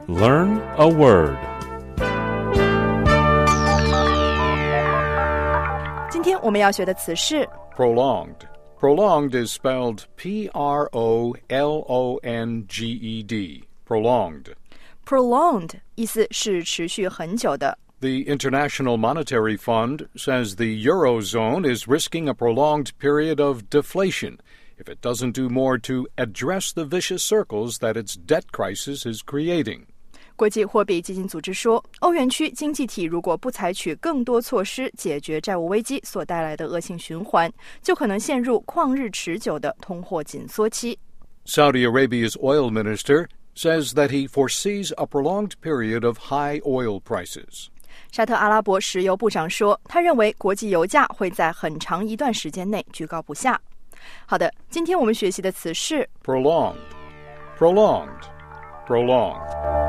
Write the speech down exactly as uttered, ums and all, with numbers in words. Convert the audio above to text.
Learn a word. 今天我们要学的词是 Prolonged. Prolonged is spelled P R O L O N G E D. Prolonged. prolonged 意思是持续很久的。 The International Monetary Fund says the Eurozone is risking a prolonged period of deflation if it doesn't do more to address the vicious circles that its debt crisis is creating. 国际货币基金组织说，欧元区经济体如果不采取更多措施解决债务危机所带来的恶性循环，就可能陷入旷日持久的通货紧缩期。 Saudi Arabia's oil minister says that he foresees a prolonged period of high oil prices. 沙特阿拉伯石油部长说，他认为国际油价会在很长一段时间内居高不下。好的，今天我们学习的词是 Prolonged. Prolonged. Prolonged.